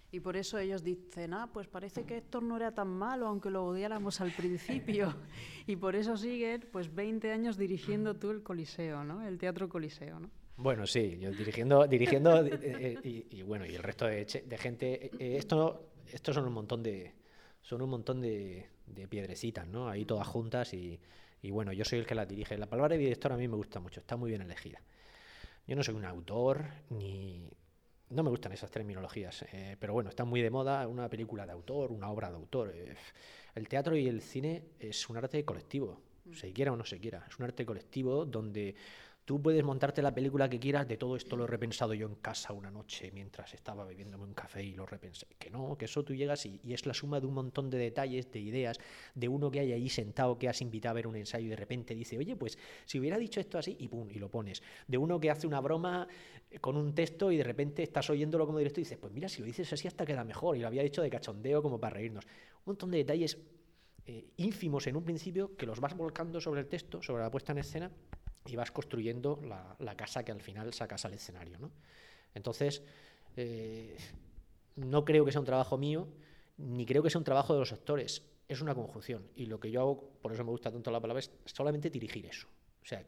Y por eso ellos dicen, pues parece que Héctor no era tan malo, aunque lo odiáramos al principio. Y por eso siguen, pues 20 años dirigiendo tú el Coliseo, ¿no? El Teatro Coliseo, ¿no? Bueno, sí, yo y bueno, y el resto de gente, estos son un montón de piedrecitas, ¿no? Ahí todas juntas y bueno, yo soy el que las dirige. La palabra de director a mí me gusta mucho, está muy bien elegida. Yo no soy un autor, ni... No me gustan esas terminologías, pero bueno, están muy de moda una película de autor, una obra de autor. El teatro y el cine es un arte colectivo, se quiera o no se quiera. Es un arte colectivo donde tú puedes montarte la película que quieras, de todo esto lo he repensado yo en casa una noche mientras estaba bebiéndome un café y lo repensé. Que no, que eso tú llegas y es la suma de un montón de detalles, de ideas, de uno que hay ahí sentado que has invitado a ver un ensayo y de repente dice, oye, pues si hubiera dicho esto así, y pum, y lo pones. De uno que hace una broma con un texto y de repente estás oyéndolo como director y dices, pues mira, si lo dices así hasta queda mejor, y lo había dicho de cachondeo como para reírnos. Un montón de detalles ínfimos en un principio que los vas volcando sobre el texto, sobre la puesta en escena, y vas construyendo la casa que al final sacas al escenario, ¿no? Entonces, no creo que sea un trabajo mío, ni creo que sea un trabajo de los actores, es una conjunción. Y lo que yo hago, por eso me gusta tanto la palabra, es solamente dirigir eso. O sea,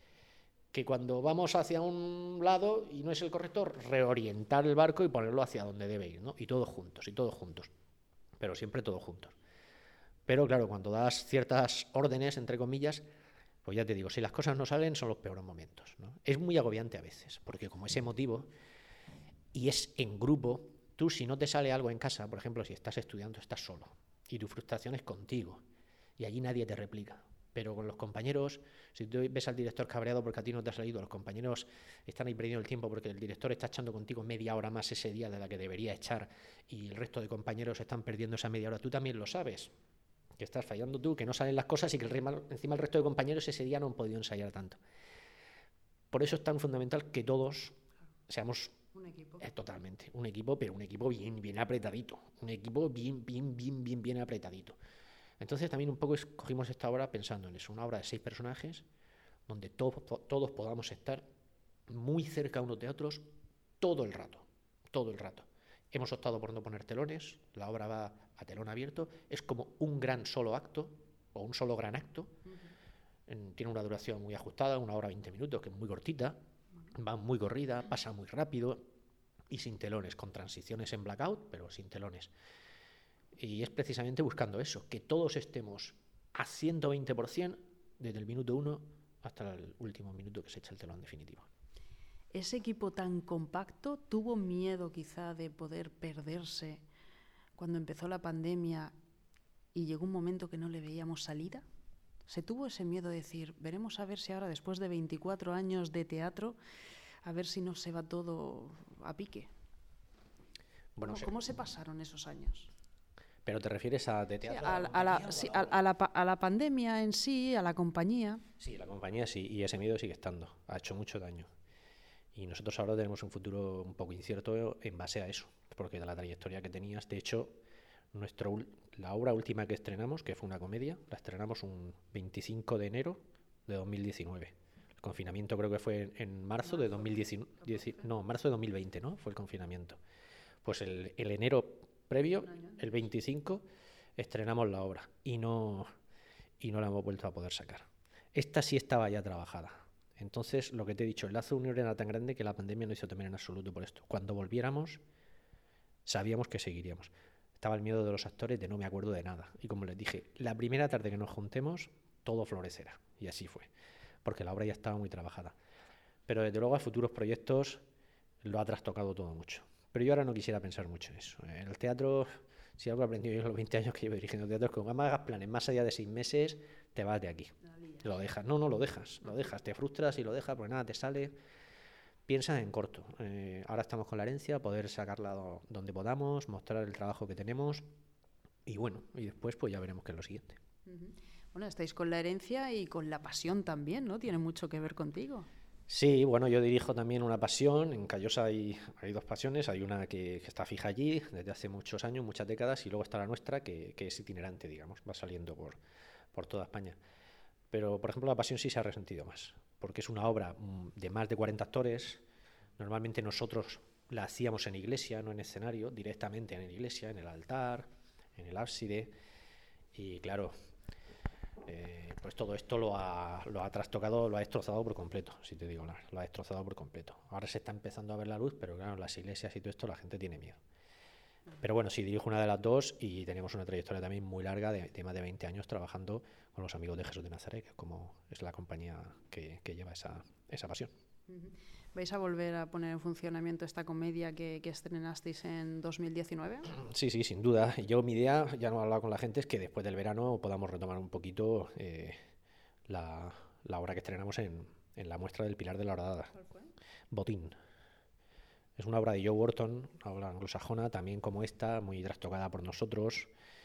que cuando vamos hacia un lado y no es el correcto, reorientar el barco y ponerlo hacia donde debe ir, ¿no? Y todos juntos, pero siempre todos juntos. Pero claro, cuando das ciertas órdenes, entre comillas, pues ya te digo, si las cosas no salen son los peores momentos, ¿no? Es muy agobiante a veces, porque como es emotivo y es en grupo, tú si no te sale algo en casa, por ejemplo, si estás estudiando, estás solo y tu frustración es contigo y allí nadie te replica. Pero con los compañeros, si tú ves al director cabreado porque a ti no te ha salido, los compañeros están ahí perdiendo el tiempo porque el director está echando contigo media hora más ese día de la que debería echar y el resto de compañeros están perdiendo esa media hora, tú también lo sabes, que estás fallando tú, que no salen las cosas y que encima el resto de compañeros ese día no han podido ensayar tanto. Por eso es tan fundamental que todos seamos un equipo. Totalmente un equipo, pero un equipo bien apretadito, un equipo bien apretadito. Entonces también un poco escogimos esta obra pensando en eso, una obra de 6 personajes donde todos podamos estar muy cerca unos de otros todo el rato. Hemos optado por no poner telones, la obra va a telón abierto, es como un gran solo acto o un solo gran acto. Tiene una duración muy ajustada, 1 hora 20 minutos, que es muy cortita, va muy corrida, pasa muy rápido y sin telones, con transiciones en blackout, pero sin telones. Y es precisamente buscando eso, que todos estemos a 120% desde el minuto 1 hasta el último minuto que se echa el telón definitivo. ¿Ese equipo tan compacto tuvo miedo quizá de poder perderse cuando empezó la pandemia y llegó un momento que no le veíamos salida? ¿Se tuvo ese miedo de decir, veremos a ver si ahora después de 24 años de teatro, a ver si no se va todo a pique? Bueno, ¿Cómo se pasaron esos años? ¿Pero te refieres a de teatro? A la pandemia en sí, a la compañía. Sí, la compañía sí, y ese miedo sigue estando, ha hecho mucho daño. Y nosotros ahora tenemos un futuro un poco incierto en base a eso, porque de la trayectoria que tenías, de hecho, la obra última que estrenamos, que fue una comedia, la estrenamos un 25 de enero de 2019. El confinamiento creo que fue en marzo de 2019, no, marzo de 2020, ¿no? Fue el confinamiento. Pues el enero previo, el 25, estrenamos la obra y no la hemos vuelto a poder sacar. Esta sí estaba ya trabajada. Entonces, lo que te he dicho, el lazo de unión era tan grande que la pandemia no hizo temer en absoluto por esto. Cuando volviéramos, sabíamos que seguiríamos. Estaba el miedo de los actores de no me acuerdo de nada. Y como les dije, la primera tarde que nos juntemos, todo florecerá. Y así fue, porque la obra ya estaba muy trabajada. Pero desde luego a futuros proyectos lo ha trastocado todo mucho. Pero yo ahora no quisiera pensar mucho en eso. En el teatro, si algo he aprendido yo en los 20 años que llevo dirigiendo teatro, es que cuando hagas planes más allá de 6 meses, te vas de aquí. Lo dejas. No, lo dejas. Te frustras y lo dejas porque nada te sale. Piensas en corto. Ahora estamos con la herencia, poder sacarla donde podamos, mostrar el trabajo que tenemos y bueno, y después pues ya veremos qué es lo siguiente. Bueno, estáis con la herencia y con la pasión también, ¿no? Tiene mucho que ver contigo. Sí, bueno, yo dirijo también una pasión. En Callosa hay 2 pasiones. Hay una que está fija allí desde hace muchos años, muchas décadas, y luego está la nuestra, que es itinerante, digamos, va saliendo por toda España. Pero, por ejemplo, la pasión sí se ha resentido más, porque es una obra de más de 40 actores. Normalmente nosotros la hacíamos en iglesia, no en escenario, directamente en iglesia, en el altar, en el ábside. Y claro, pues todo esto lo ha trastocado, lo ha destrozado por completo, si te digo, lo ha destrozado por completo. Ahora se está empezando a ver la luz, pero claro, en las iglesias y todo esto la gente tiene miedo. Pero bueno, sí, dirijo una de las dos y tenemos una trayectoria también muy larga de más de 20 años trabajando con los Amigos de Jesús de Nazaret, que es la compañía que lleva esa pasión. ¿Vais a volver a poner en funcionamiento esta comedia que estrenasteis en 2019? Sí, sin duda. Yo mi idea, ya no he hablado con la gente, es que después del verano podamos retomar un poquito la obra que estrenamos en la muestra del Pilar de la Horadada. ¿Cuál fue? Botín. Es una obra de Joe Wharton, obra anglosajona, también como esta, muy trastocada por nosotros.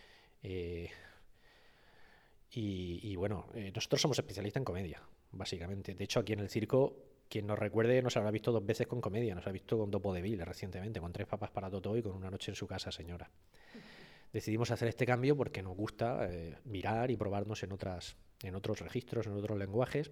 Y bueno, nosotros somos especialistas en comedia, básicamente. De hecho, aquí en el circo, quien nos recuerde nos habrá visto 2 veces con comedia. Nos ha visto con Topo de Ville recientemente, con 3 papas para Totó y con Una noche en su casa, señora. Decidimos hacer este cambio porque nos gusta mirar y probarnos en otros registros, en otros lenguajes.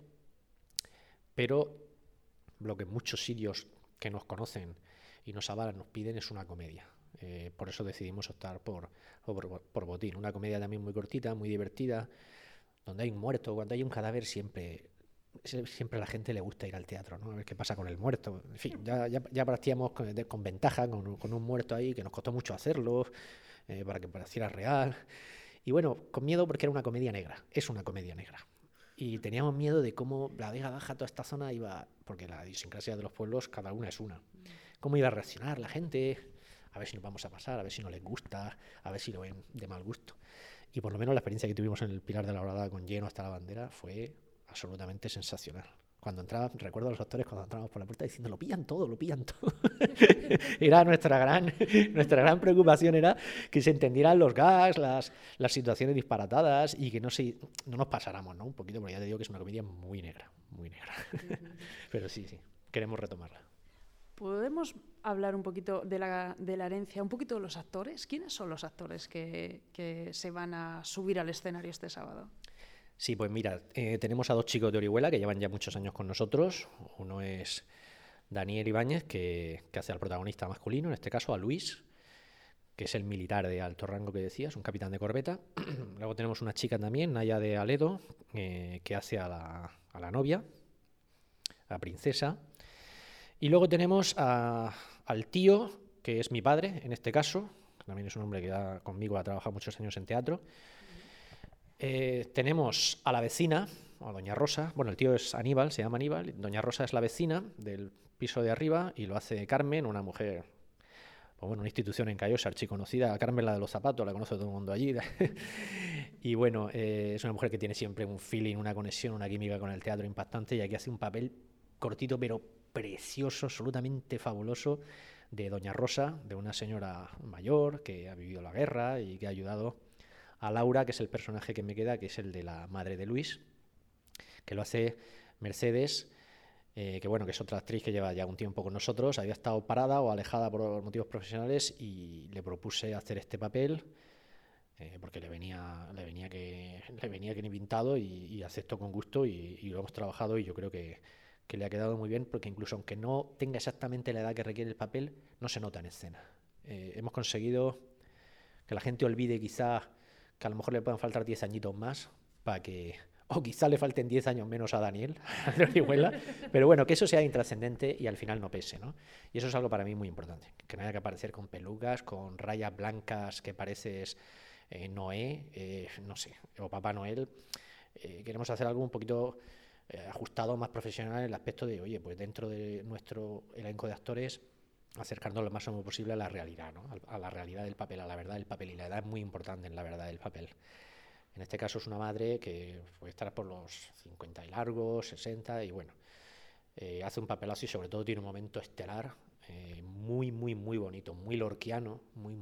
Pero lo que muchos sitios que nos conocen y nos avalan nos piden es una comedia. Por eso decidimos optar por Botín. Una comedia también muy cortita, muy divertida, donde hay un muerto, cuando hay un cadáver siempre a la gente le gusta ir al teatro, ¿no? A ver qué pasa con el muerto. En fin, ya partíamos con ventaja, con un muerto ahí, que nos costó mucho hacerlo, para que pareciera real. Y bueno, con miedo porque era una comedia negra, es una comedia negra. Y teníamos miedo de cómo la Vega Baja, toda esta zona iba, porque la idiosincrasia de los pueblos, cada una es una. Cómo iba a reaccionar la gente, a ver si nos vamos a pasar, a ver si no les gusta, a ver si lo ven de mal gusto. Y por lo menos la experiencia que tuvimos en el Pilar de la Horadada con lleno hasta la bandera fue absolutamente sensacional. Recuerdo a los actores cuando entrábamos por la puerta diciendo lo pillan todo. Era nuestra gran preocupación, era que se entendieran los gags, las situaciones disparatadas y que no nos pasáramos, ¿no? Un poquito, porque ya te digo que es una comedia muy negra. Pero sí, queremos retomarla. ¿Podemos hablar un poquito de la herencia, un poquito de los actores? ¿Quiénes son los actores que se van a subir al escenario este sábado? Sí, pues mira, tenemos a 2 chicos de Orihuela que llevan ya muchos años con nosotros. Uno es Daniel Ibáñez, que hace al protagonista masculino, en este caso a Luis, que es el militar de alto rango que decías, un capitán de corbeta. Luego tenemos una chica también, Naya de Aledo, que hace a la novia, a la princesa. Y luego tenemos al tío, que es mi padre, en este caso, que también es un hombre que conmigo ha trabajado muchos años en teatro. Tenemos a la vecina, a doña Rosa. Bueno, el tío es Aníbal, se llama Aníbal. Doña Rosa es la vecina del piso de arriba y lo hace Carmen, una mujer, pues bueno, una institución en Callosa, archiconocida. Carmen, la de los zapatos, la conoce todo el mundo allí. Y bueno, es una mujer que tiene siempre un feeling, una conexión, una química con el teatro impactante y aquí hace un papel cortito pero precioso, absolutamente fabuloso, de doña Rosa, de una señora mayor que ha vivido la guerra y que ha ayudado a Laura, que es el personaje que me queda, que es el de la madre de Luis, que lo hace Mercedes, que bueno, que es otra actriz que lleva ya un tiempo con nosotros, había estado parada o alejada por motivos profesionales y le propuse hacer este papel porque le venía que ni pintado y aceptó con gusto y lo hemos trabajado y yo creo que le ha quedado muy bien porque incluso aunque no tenga exactamente la edad que requiere el papel, no se nota en escena. Hemos conseguido que la gente olvide quizá que a lo mejor le puedan faltar 10 añitos más para que, o quizá le falten 10 años menos a Daniel, de Orihuela, pero bueno, que eso sea intrascendente y al final no pese, ¿no? Y eso es algo para mí muy importante, que no haya que aparecer con pelucas, con rayas blancas que pareces Noé, no sé, o Papá Noel. Queremos hacer algo un poquito ajustado, más profesional en el aspecto de, oye, pues dentro de nuestro elenco de actores acercarnos lo más posible a la realidad, ¿no? A la realidad del papel, a la verdad del papel, y la edad es muy importante en la verdad del papel. En este caso es una madre que puede estar por los 50 y largos, 60, y bueno, hace un papelazo y sobre todo tiene un momento estelar muy bonito, muy lorquiano,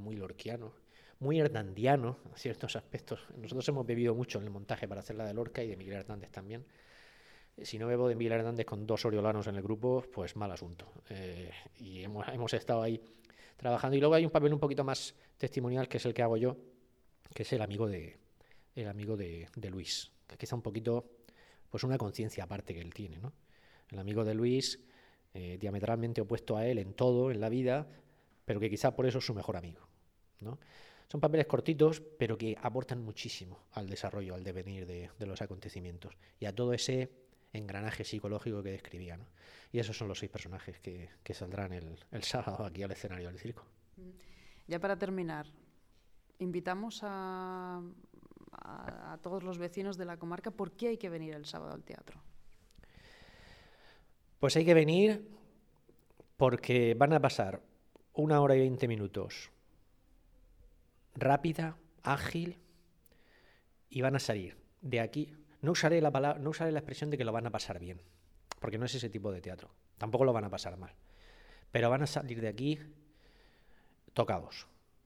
muy hernandiano en ciertos aspectos. Nosotros hemos bebido mucho en el montaje para hacer la de Lorca y de Miguel Hernández también. Si no bebo de Miguel Hernández con 2 oriolanos en el grupo, pues mal asunto. Y hemos estado ahí trabajando. Y luego hay un papel un poquito más testimonial, que es el que hago yo, que es el amigo de Luis, que quizá un poquito, pues una conciencia aparte que él tiene, ¿no? El amigo de Luis diametralmente opuesto a él en todo, en la vida, pero que quizá por eso es su mejor amigo, ¿no? Son papeles cortitos, pero que aportan muchísimo al desarrollo, al devenir de los acontecimientos y a todo ese engranaje psicológico que describía, ¿no? Y esos son los 6 personajes que saldrán el sábado aquí al escenario del circo. Ya para terminar, invitamos a todos los vecinos de la comarca. ¿Por qué hay que venir el sábado al teatro? Pues hay que venir porque van a pasar 1 hora y 20 minutos rápida, ágil, y van a salir de aquí. No usaré la expresión de que lo van a pasar bien, porque no es ese tipo de teatro. Tampoco lo van a pasar mal. Pero van a salir de aquí tocados.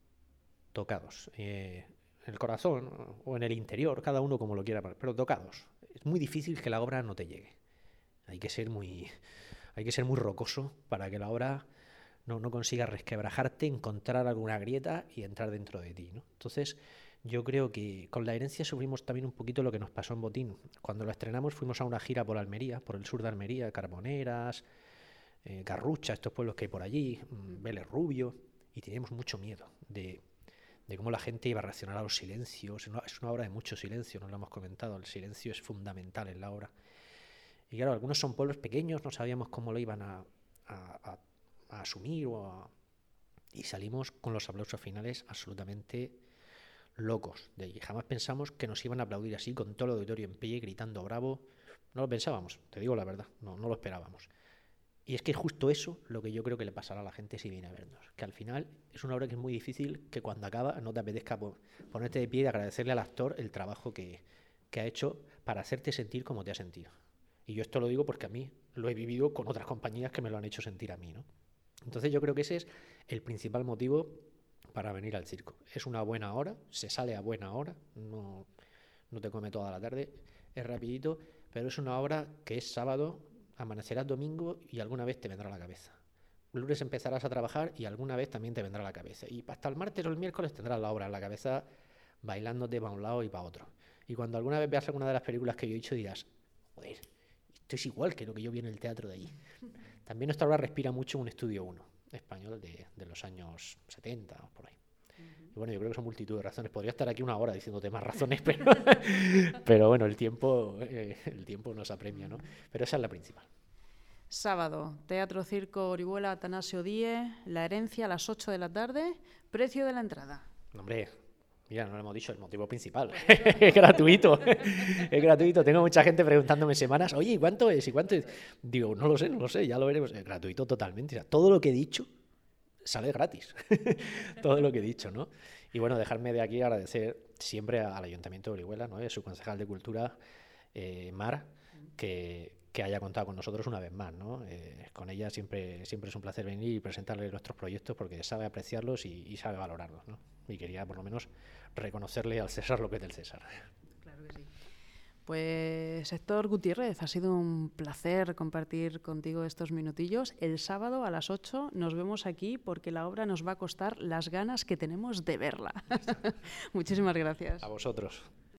En el corazón o en el interior, cada uno como lo quiera, pero tocados. Es muy difícil que la obra no te llegue. Hay que ser muy rocoso para que la obra no consiga resquebrajarte, encontrar alguna grieta y entrar dentro de ti, ¿no? Entonces, yo creo que con La herencia sufrimos también un poquito lo que nos pasó en Botín. Cuando lo estrenamos fuimos a una gira por Almería, por el sur de Almería, Carboneras, Garrucha, estos pueblos que hay por allí, Vélez Rubio, y teníamos mucho miedo de cómo la gente iba a reaccionar a los silencios. Es una obra de mucho silencio, nos lo hemos comentado, el silencio es fundamental en la obra. Y claro, algunos son pueblos pequeños, no sabíamos cómo lo iban a asumir y salimos con los aplausos finales absolutamente locos de allí. Jamás pensamos que nos iban a aplaudir así, con todo el auditorio en pie, gritando bravo. No lo pensábamos, te digo la verdad, no lo esperábamos. Y es que es justo eso lo que yo creo que le pasará a la gente si viene a vernos. Que al final es una obra que es muy difícil que cuando acaba no te apetezca ponerte de pie y agradecerle al actor el trabajo que ha hecho para hacerte sentir como te ha sentido. Y yo esto lo digo porque a mí lo he vivido con otras compañías que me lo han hecho sentir a mí, ¿no? Entonces yo creo que ese es el principal motivo para venir al circo. Es una buena hora, se sale a buena hora, no te come toda la tarde, es rapidito, pero es una obra que es sábado, amanecerás domingo y alguna vez te vendrá a la cabeza. El lunes empezarás a trabajar y alguna vez también te vendrá a la cabeza. Y hasta el martes o el miércoles tendrás la obra en la cabeza bailándote para un lado y para otro. Y cuando alguna vez veas alguna de las películas que yo he dicho dirás, joder, esto es igual que lo que yo vi en el teatro de allí. También nuestra obra respira mucho un Estudio 1 español de los años 70 o por ahí. Y bueno, yo creo que son multitud de razones. Podría estar aquí 1 hora diciéndote más razones, pero bueno, el tiempo nos apremia, ¿no? Pero esa es la principal. Sábado, Teatro Circo Orihuela Atanasio Díez, La herencia a las 8 de la tarde. Precio de la entrada. Hombre, mira, no lo hemos dicho, el motivo principal. Es gratuito. Es gratuito. Tengo mucha gente preguntándome semanas, oye, ¿y cuánto es? ¿Y cuánto es? Digo, no lo sé, ya lo veremos. Es gratuito totalmente. O sea, todo lo que he dicho sale gratis. Todo lo que he dicho, ¿no? Y bueno, dejarme de aquí agradecer siempre al Ayuntamiento de Orihuela, ¿no? Su concejal de Cultura, Mar, que haya contado con nosotros una vez más, ¿no? Con ella siempre es un placer venir y presentarle nuestros proyectos porque sabe apreciarlos y sabe valorarlos, ¿no? Y quería por lo menos reconocerle al César lo que es del César. Claro que sí. Pues Héctor Gutiérrez, ha sido un placer compartir contigo estos minutillos. El sábado a las 8 nos vemos aquí porque la obra nos va a costar las ganas que tenemos de verla. Muchísimas gracias. A vosotros.